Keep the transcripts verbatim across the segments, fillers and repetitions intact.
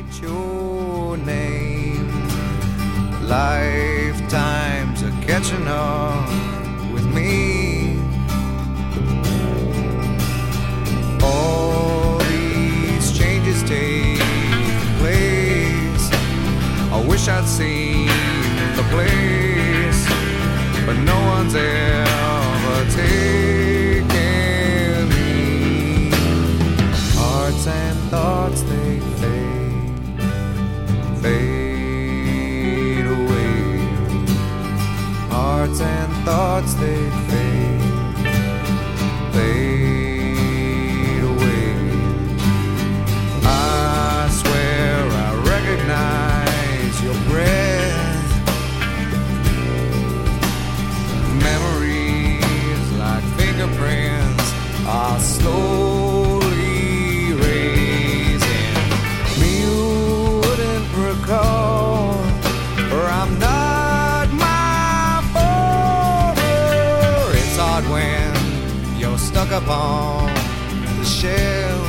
your name. Lifetimes are catching up with me. All these changes take place. I wish I'd seen the place, but no one's ever taken me. Hearts and thoughts, they fade, fade away. Hearts and thoughts, they fade, fade away. I swear I recognize your breath. Memories like fingerprints are slowly erasing. You wouldn't recall, or I'm not my father. It's hard when you're stuck upon the shelf.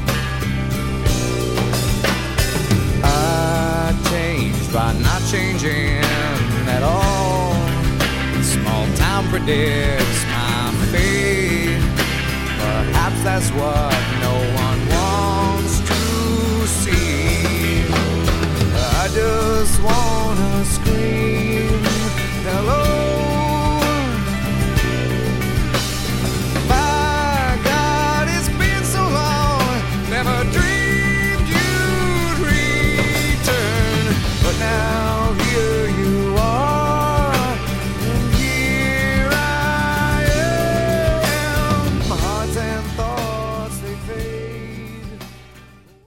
I changed by not changing at all. Small town predicts my fate. Perhaps that's what